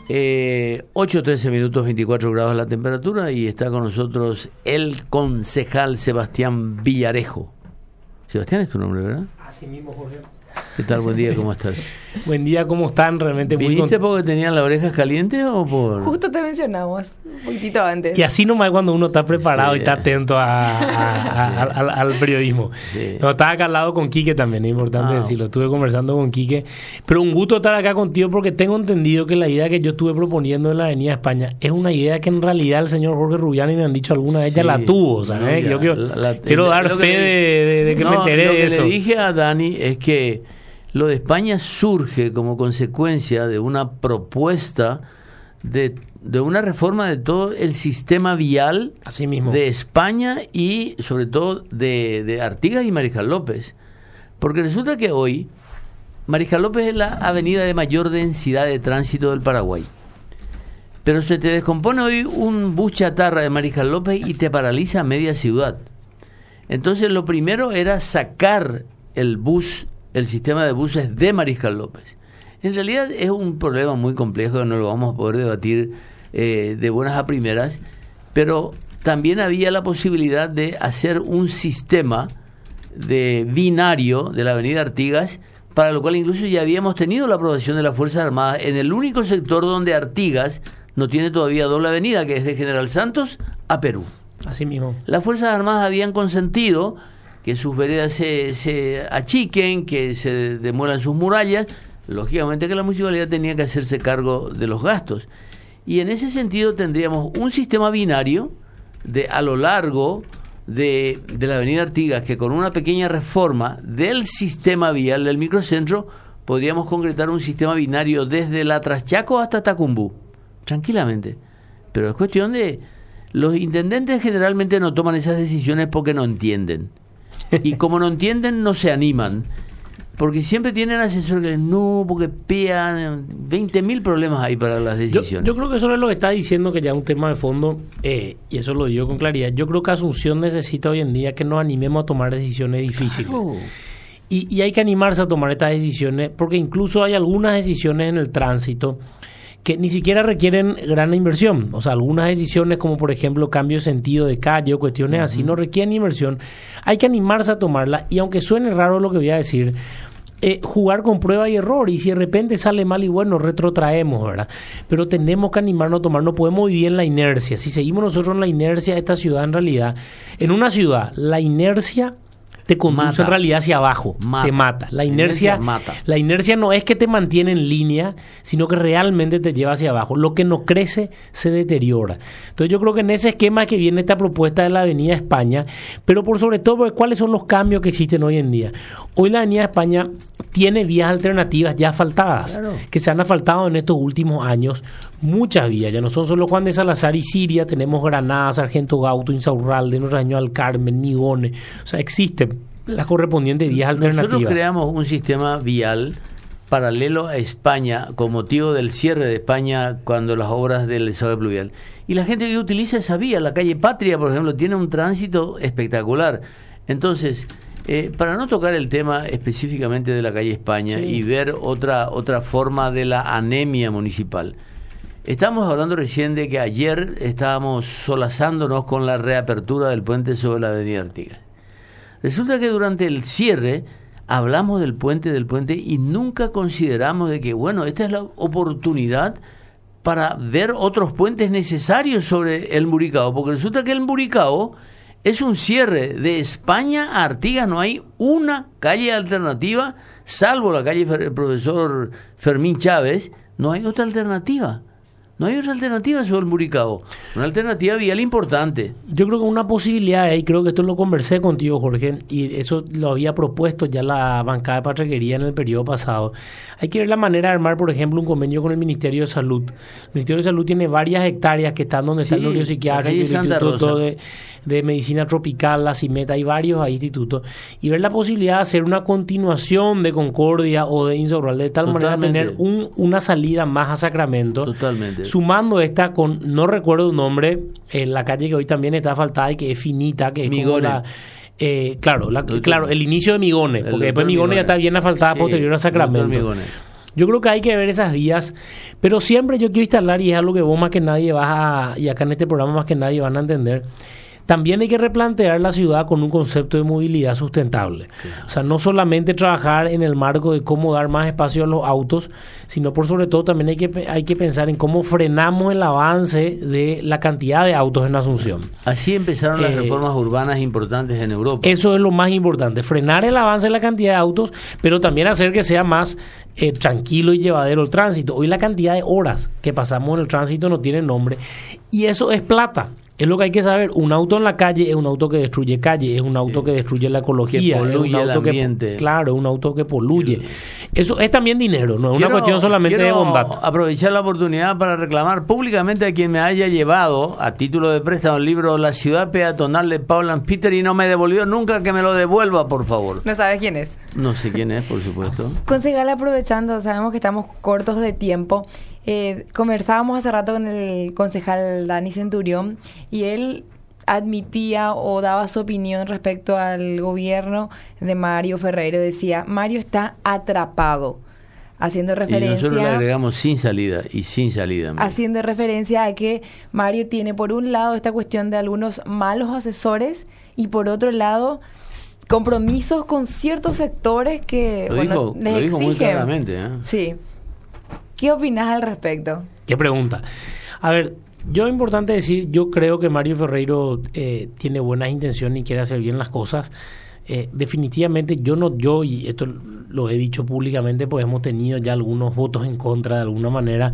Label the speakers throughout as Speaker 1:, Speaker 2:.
Speaker 1: 8:13 minutos, 24 grados la temperatura, y está con nosotros el concejal Sebastián Villarejo. Sebastián es tu nombre, ¿verdad?
Speaker 2: Así mismo, Jorge.
Speaker 1: ¿Qué tal? Buen día, ¿cómo estás?
Speaker 2: Buen día, ¿cómo están? Realmente muy
Speaker 1: ¿Viniste porque tenían las orejas calientes o por...?
Speaker 3: Justo te mencionamos, un poquitito antes.
Speaker 2: Y así nomás cuando uno está preparado, sí, y está atento al periodismo. Sí. No, estaba acá al lado con Quique también, es importante decirlo. Estuve conversando con Quique. Pero un gusto estar acá contigo porque tengo entendido que la idea que yo estuve proponiendo en la Avenida España es una idea que en realidad el señor Jorge Rubiani me han dicho alguna vez, ya la tuvo, ¿sabes? Yo quiero dar fe de que me enteré de eso.
Speaker 1: Lo que le dije a Dani es que lo de España surge como consecuencia de una propuesta de una reforma de todo el sistema vial
Speaker 2: así mismo
Speaker 1: de España y sobre todo de Artigas y Mariscal López. Porque resulta que hoy Mariscal López es la avenida de mayor densidad de tránsito del Paraguay. Pero se te descompone hoy un bus chatarra de Mariscal López y te paraliza media ciudad. Entonces lo primero era sacar el sistema de buses de Mariscal López. En realidad es un problema muy complejo que no lo vamos a poder debatir de buenas a primeras, pero también había la posibilidad de hacer un sistema de binario de la avenida Artigas, para lo cual incluso ya habíamos tenido la aprobación de las Fuerzas Armadas en el único sector donde Artigas no tiene todavía doble avenida, que es de General Santos a Perú.
Speaker 2: Así mismo.
Speaker 1: Las Fuerzas Armadas habían consentido que sus veredas se achiquen, que se demuelan sus murallas. Lógicamente que la municipalidad tenía que hacerse cargo de los gastos. Y en ese sentido tendríamos un sistema binario a lo largo de la avenida Artigas, que con una pequeña reforma del sistema vial del microcentro podríamos concretar un sistema binario desde la Traschaco hasta Tacumbú, tranquilamente. Pero es cuestión de... Los intendentes generalmente no toman esas decisiones porque no entienden. Y como no entienden, no se animan. Porque siempre tienen asesores que no, porque pean. 20.000 problemas hay para las decisiones.
Speaker 2: Yo creo que eso es lo que está diciendo, que ya es un tema de fondo, y eso lo digo con claridad. Yo creo que Asunción necesita hoy en día que nos animemos a tomar decisiones difíciles. Claro. Y hay que animarse a tomar estas decisiones, porque incluso hay algunas decisiones en el tránsito que ni siquiera requieren gran inversión. O sea, algunas decisiones como por ejemplo cambio de sentido de calle o cuestiones así no requieren inversión. Hay que animarse a tomarla, y aunque suene raro lo que voy a decir, jugar con prueba y error, y si de repente sale mal y bueno, retrotraemos, ¿verdad? Pero tenemos que animarnos a tomar, no podemos vivir en la inercia. Si seguimos nosotros en la inercia, esta ciudad en realidad, en una ciudad, la inercia te conduce en realidad hacia abajo, te mata. La inercia no es que te mantiene en línea, sino que realmente te lleva hacia abajo. Lo que no crece se deteriora. Entonces yo creo que en ese esquema que viene esta propuesta de la Avenida España, pero por sobre todo, ¿cuáles son los cambios que existen hoy en día? Hoy la Avenida España tiene vías alternativas ya asfaltadas, claro, que se han asfaltado en estos últimos años. Muchas vías, ya no son solo Juan de Salazar y Siria, tenemos Granada, Sargento Gauto, Insaurralde, Noraño al Carmen, Migones. O sea, existen las correspondientes vías alternativas.
Speaker 1: Nosotros creamos un sistema vial paralelo a España con motivo del cierre de España cuando las obras del desagüe pluvial. Y la gente que utiliza esa vía, la calle Patria, por ejemplo, tiene un tránsito espectacular. Entonces, para no tocar el tema específicamente de la calle España, sí, y ver otra forma de la anemia municipal. Estamos hablando recién de que ayer estábamos solazándonos con la reapertura del puente sobre la avenida Artigas. Resulta que durante el cierre hablamos del puente y nunca consideramos de que, bueno, esta es la oportunidad para ver otros puentes necesarios sobre el Muricao, porque resulta que el Muricao es un cierre de España a Artigas, no hay una calle alternativa, salvo la calle Profesor Fermín Chávez, no hay otra alternativa. No hay otra alternativa sobre el Muricao, una alternativa vial importante.
Speaker 2: Yo creo que una posibilidad, y creo que esto lo conversé contigo, Jorge, y eso lo había propuesto ya la bancada de Patraquería en el periodo pasado. Hay que ver la manera de armar, por ejemplo, un convenio con el Ministerio de Salud. El Ministerio de Salud tiene varias hectáreas que están donde está el neuropsiquiátrico, el Instituto de Medicina Tropical, la CIMETA, hay varios institutos, y ver la posibilidad de hacer una continuación de Concordia o de Insaurralde, de tal manera de tener una salida más a Sacramento.
Speaker 1: Totalmente.
Speaker 2: Sumando esta con, no recuerdo un nombre, la calle que hoy también está asfaltada y que es finita, que es
Speaker 1: Migones.
Speaker 2: Como claro, el inicio de Migones, porque después Migones ya está bien asfaltada, posterior a Sacramento. Yo creo que hay que ver esas vías, pero siempre yo quiero instalar, y es algo que vos más que nadie y acá en este programa más que nadie van a entender, también hay que replantear la ciudad con un concepto de movilidad sustentable. Claro. O sea, no solamente trabajar en el marco de cómo dar más espacio a los autos, sino por sobre todo también hay que pensar en cómo frenamos el avance de la cantidad de autos en Asunción.
Speaker 1: Así empezaron las reformas urbanas importantes en Europa.
Speaker 2: Eso es lo más importante, frenar el avance de la cantidad de autos, pero también hacer que sea más tranquilo y llevadero el tránsito. Hoy la cantidad de horas que pasamos en el tránsito no tiene nombre, y eso es plata. Es lo que hay que saber. Un auto en la calle es un auto que destruye calle, es un auto que destruye la ecología,
Speaker 1: que poluye
Speaker 2: es un auto
Speaker 1: el ambiente.
Speaker 2: Claro, es un auto que poluye. Eso es también dinero, no es una cuestión solamente de bondad.
Speaker 1: Aprovechar la oportunidad para reclamar públicamente a quien me haya llevado a título de préstamo el libro La ciudad peatonal de Paul and Peter y no me devolvió nunca, que me lo devuelva, por favor.
Speaker 3: ¿No sabes quién es?
Speaker 1: No sé quién es, por supuesto.
Speaker 3: Concejal, aprovechando, sabemos que estamos cortos de tiempo. Conversábamos hace rato con el concejal Dani Centurión y él admitía o daba su opinión respecto al gobierno de Mario Ferreiro. Decía, Mario está atrapado, haciendo referencia...
Speaker 1: Y nosotros le agregamos sin salida y sin salida.
Speaker 3: Haciendo referencia a que Mario tiene por un lado esta cuestión de algunos malos asesores y por otro lado compromisos con ciertos sectores que les exigen.
Speaker 1: Lo dijo muy claramente, ¿eh?
Speaker 3: Sí. ¿Qué opinas al respecto?
Speaker 2: ¿Qué pregunta? A ver, yo es importante decir, yo creo que Mario Ferreiro tiene buenas intenciones y quiere hacer bien las cosas. Definitivamente yo, y esto lo he dicho públicamente, pues hemos tenido ya algunos votos en contra de alguna manera.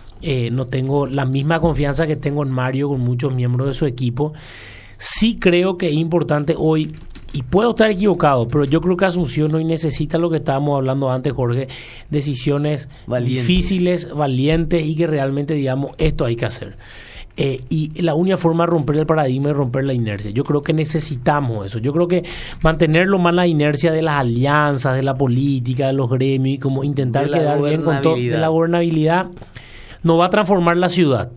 Speaker 2: No tengo la misma confianza que tengo en Mario con muchos miembros de su equipo. Sí creo que es importante hoy, y puedo estar equivocado, pero yo creo que Asunción hoy necesita lo que estábamos hablando antes, Jorge, decisiones difíciles, valientes y que realmente digamos, esto hay que hacer. Y la única forma de romper el paradigma es romper la inercia. Yo creo que necesitamos eso. Yo creo que mantener lo más la inercia de las alianzas, de la política, de los gremios, y como intentar quedar bien con todo, de la gobernabilidad, no va a transformar la ciudad.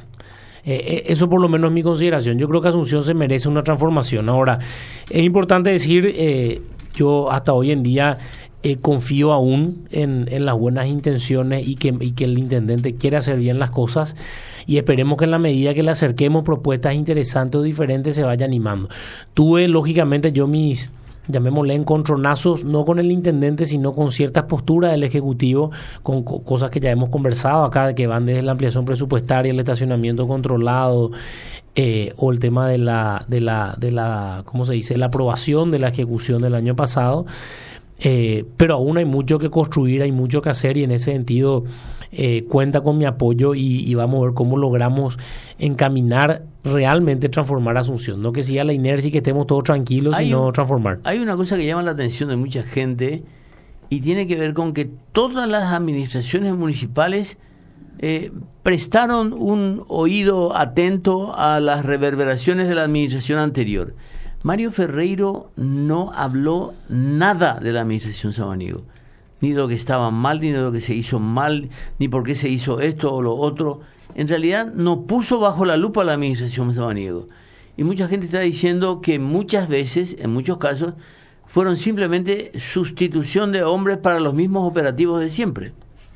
Speaker 2: Eso por lo menos es mi consideración. Yo creo que Asunción se merece una transformación. Ahora, es importante decir, yo hasta hoy en día confío aún en las buenas intenciones y que el intendente quiere hacer bien las cosas, y esperemos que en la medida que le acerquemos propuestas interesantes o diferentes se vaya animando. Tuve, lógicamente, yo mis... llamémosle encontronazos, no con el intendente, sino con ciertas posturas del Ejecutivo, con cosas que ya hemos conversado acá, que van desde la ampliación presupuestaria, el estacionamiento controlado, o el tema de la ¿cómo se dice?, la aprobación de la ejecución del año pasado. Pero aún hay mucho que construir, hay mucho que hacer, y en ese sentido cuenta con mi apoyo y vamos a ver cómo logramos encaminar realmente transformar Asunción, no que siga la inercia y que estemos todos tranquilos, sino transformar.
Speaker 1: Hay una cosa que llama la atención de mucha gente y tiene que ver con que todas las administraciones municipales prestaron un oído atento a las reverberaciones de la administración anterior. Mario Ferreiro no habló nada de la administración Samaniego, ni de lo que estaba mal, ni de lo que se hizo mal, ni por qué se hizo esto o lo otro. En realidad no puso bajo la lupa la administración Samaniego. Y mucha gente está diciendo que muchas veces, en muchos casos, fueron simplemente sustitución de hombres para los mismos operativos de siempre.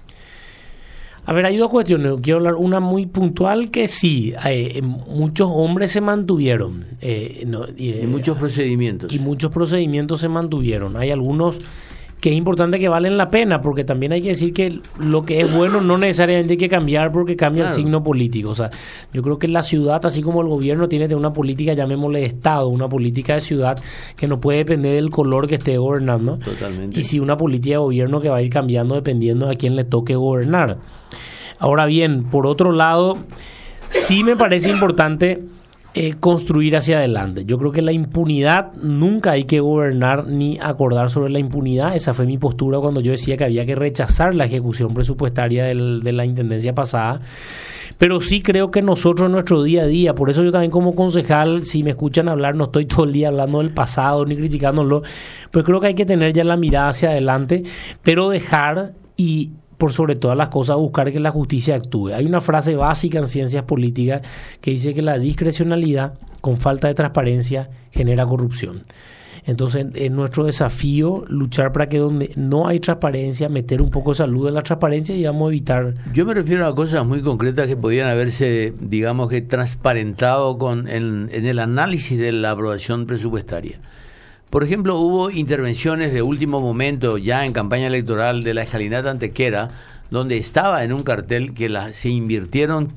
Speaker 2: A ver, hay dos cuestiones. Quiero hablar una muy puntual, que sí, muchos hombres se mantuvieron.
Speaker 1: Y muchos procedimientos.
Speaker 2: Y muchos procedimientos se mantuvieron. Hay algunos que es importante que valen la pena, porque también hay que decir que lo que es bueno no necesariamente hay que cambiar porque cambia el signo político. O sea, yo creo que la ciudad, así como el gobierno, tiene una política, llamémosle de Estado, una política de ciudad que no puede depender del color que esté gobernando.
Speaker 1: Totalmente.
Speaker 2: Y sí una política de gobierno que va a ir cambiando dependiendo de a quién le toque gobernar. Ahora bien, por otro lado, sí me parece importante construir hacia adelante. Yo creo que la impunidad, nunca hay que gobernar ni acordar sobre la impunidad. Esa fue mi postura cuando yo decía que había que rechazar la ejecución presupuestaria de la intendencia pasada. Pero sí creo que nosotros en nuestro día a día, por eso yo también como concejal, si me escuchan hablar, no estoy todo el día hablando del pasado ni criticándolo, pues creo que hay que tener ya la mirada hacia adelante, pero dejar y por sobre todas las cosas buscar que la justicia actúe. Hay una frase básica en ciencias políticas que dice que la discrecionalidad con falta de transparencia genera corrupción. Entonces, es nuestro desafío luchar para que donde no hay transparencia, meter un poco de salud en la transparencia y vamos a evitar...
Speaker 1: Yo me refiero a cosas muy concretas que podían haberse, digamos que, transparentado en el análisis de la aprobación presupuestaria. Por ejemplo, hubo intervenciones de último momento, ya en campaña electoral, de la escalinata Antequera, donde estaba en un cartel que se invirtieron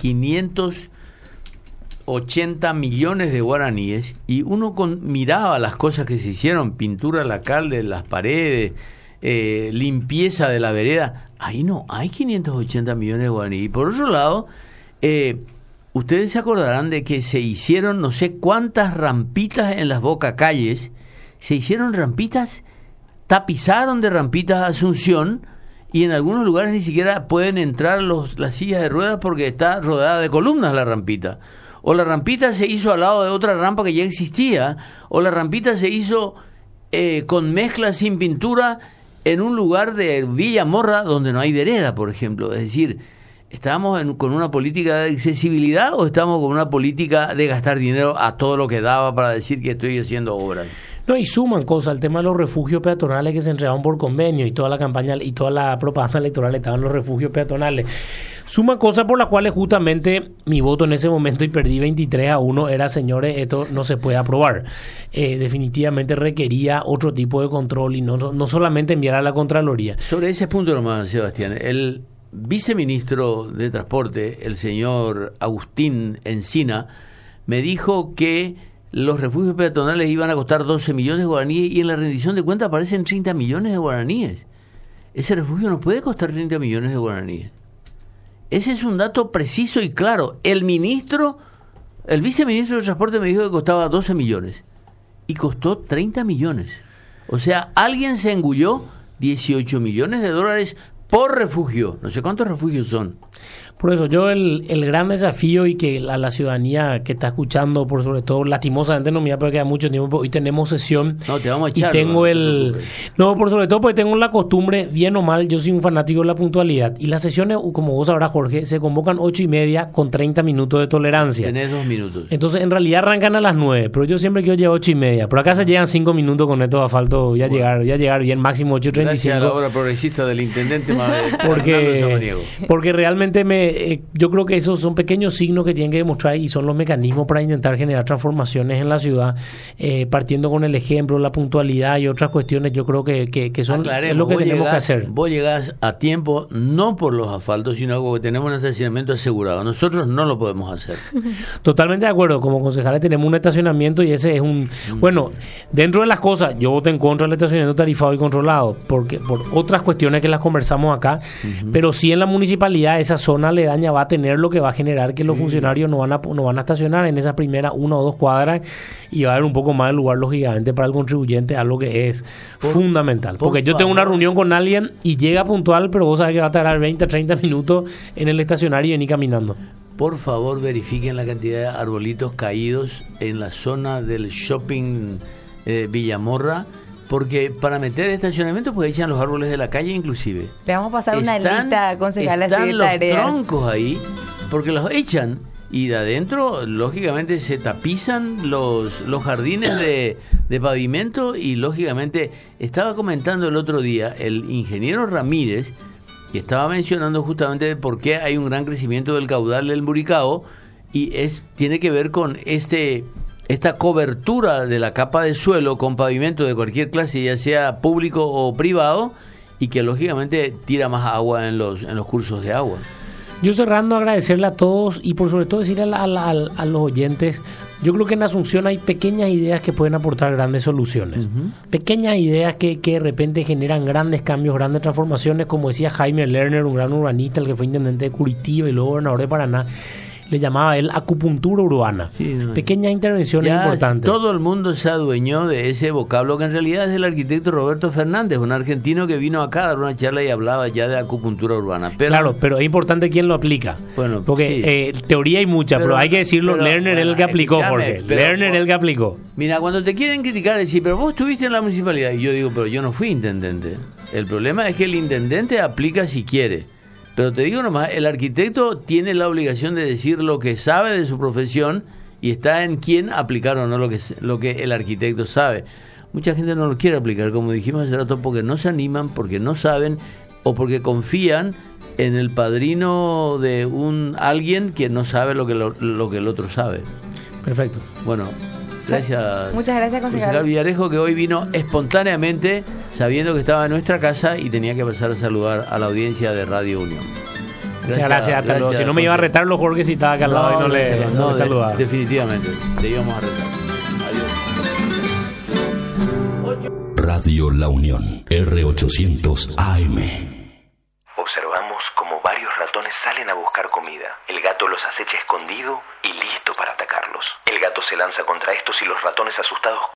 Speaker 1: 580 millones de guaraníes, y uno miraba las cosas que se hicieron, pintura lacal de las paredes, limpieza de la vereda. Ahí no hay 580 millones de guaraníes. Y por otro lado, ustedes se acordarán de que se hicieron no sé cuántas rampitas en las bocacalles. Se hicieron rampitas, tapizaron de rampitas Asunción, y en algunos lugares ni siquiera pueden entrar las sillas de ruedas porque está rodeada de columnas la rampita. O la rampita se hizo al lado de otra rampa que ya existía, o la rampita se hizo con mezcla sin pintura en un lugar de Villa Morra donde no hay vereda, por ejemplo. Es decir, ¿estamos con una política de accesibilidad o estamos con una política de gastar dinero a todo lo que daba para decir que estoy haciendo obras?
Speaker 2: No, y suman cosas, el tema de los refugios peatonales que se entregaron por convenio, y toda la campaña y toda la propaganda electoral estaba en los refugios peatonales. Suman cosas por las cuales justamente mi voto en ese momento, y perdí 23-1, era: señores, esto no se puede aprobar. Definitivamente requería otro tipo de control y no solamente enviar a la Contraloría.
Speaker 1: Sobre ese punto nomás, Sebastián, el viceministro de Transporte, el señor Agustín Encina, me dijo que los refugios peatonales iban a costar 12 millones de guaraníes, y en la rendición de cuentas aparecen 30 millones de guaraníes. Ese refugio no puede costar 30 millones de guaraníes. Ese es un dato preciso y claro. El viceministro de Transporte me dijo que costaba 12 millones y costó 30 millones. O sea, alguien se engulló 18 millones de dólares por refugio. No sé cuántos refugios son.
Speaker 2: Por eso yo el gran desafío, y que la ciudadanía que está escuchando, por sobre todo, lastimosamente no me va a quedar mucho tiempo, hoy tenemos sesión.
Speaker 1: No, te vamos a echar.
Speaker 2: Y tengo por sobre todo porque tengo la costumbre, bien o mal, yo soy un fanático de la puntualidad. Y las sesiones, como vos sabrás, Jorge, se convocan 8:30 con 30 minutos de tolerancia.
Speaker 1: Tenés 2 minutos.
Speaker 2: Entonces, en realidad arrancan a las 9, pero yo siempre quiero llegar a 8:30. Por acá se llegan 5 minutos con estos asfaltos, ya llegar bien, máximo 8:35.
Speaker 1: Gracias a la obra progresista del intendente
Speaker 2: porque realmente yo creo que esos son pequeños signos que tienen que demostrar, y son los mecanismos para intentar generar transformaciones en la ciudad, partiendo con el ejemplo, la puntualidad y otras cuestiones. Yo creo que son es lo que tenemos que hacer.
Speaker 1: Vos llegás a tiempo, no por los asfaltos, sino porque tenemos un estacionamiento asegurado. Nosotros no lo podemos hacer.
Speaker 2: Totalmente de acuerdo. Como concejales tenemos un estacionamiento, y ese es bueno, dentro de las cosas, yo voto en contra del estacionamiento tarifado y controlado, porque por otras cuestiones que las conversamos acá, pero sí en la municipalidad esa zona aledaña va a tener lo que va a generar que los funcionarios no van a estacionar en esas primeras 1 o 2 cuadras, y va a haber un poco más de lugar, lógicamente, para el contribuyente, algo que es fundamental. Porque yo tengo una reunión con alguien y llega puntual, pero vos sabés que va a tardar 20, 30 minutos en el estacionario y venir caminando.
Speaker 1: Por favor, verifiquen la cantidad de arbolitos caídos en la zona del shopping Villamorra, porque para meter estacionamiento pues echan los árboles de la calle inclusive.
Speaker 3: Le vamos a pasar una lista, concejal, así de tareas.
Speaker 1: Están los troncos ahí, porque los echan, y de adentro lógicamente se tapizan los jardines de pavimento, y lógicamente estaba comentando el otro día el ingeniero Ramírez, que estaba mencionando justamente por qué hay un gran crecimiento del caudal del Buricao, y tiene que ver con esta cobertura de la capa de suelo con pavimento de cualquier clase, ya sea público o privado, y que lógicamente tira más agua en los cursos de agua.
Speaker 2: Yo cerrando, agradecerle a todos, y por sobre todo decirle a los oyentes, yo creo que en Asunción hay pequeñas ideas que pueden aportar grandes soluciones. Pequeñas ideas que de repente generan grandes cambios, grandes transformaciones, como decía Jaime Lerner, un gran urbanista, el que fue intendente de Curitiba y luego gobernador de Paraná. Le llamaba él acupuntura urbana. Sí, pequeñas intervenciones importantes.
Speaker 1: Todo el mundo se adueñó de ese vocablo, que en realidad es del arquitecto Roberto Fernández, un argentino que vino acá a dar una charla y hablaba ya de acupuntura urbana.
Speaker 2: Claro, pero es importante quién lo aplica. Bueno, porque teoría hay mucha, pero hay que decirlo, Lerner es el que aplicó, Jorge. Lerner es el que aplicó.
Speaker 1: Mira, cuando te quieren criticar, decir, pero vos estuviste en la municipalidad, y yo digo, pero yo no fui intendente. El problema es que el intendente aplica si quiere. Pero te digo nomás, el arquitecto tiene la obligación de decir lo que sabe de su profesión, y está en quién aplicar o no lo que el arquitecto sabe. mucha gente no lo quiere aplicar, como dijimos hace rato, porque no se animan, porque no saben o porque confían en el padrino de alguien que no sabe lo que el otro sabe.
Speaker 2: Perfecto.
Speaker 1: Bueno, gracias.
Speaker 3: Muchas gracias, concejal
Speaker 1: Villarejo, que hoy vino espontáneamente, sabiendo que estaba en nuestra casa y tenía que pasar a saludar a la audiencia de Radio Unión.
Speaker 2: Muchas gracias, hasta luego. Si no me iba a retar los Jorge si estaba acá al lado y no le saludaba.
Speaker 1: Definitivamente, te íbamos a retar. Adiós.
Speaker 4: Radio La Unión, R800 AM.
Speaker 5: Observamos como varios ratones salen a buscar comida. El gato los acecha escondido y listo para atacarlos. El gato se lanza contra estos y los ratones asustados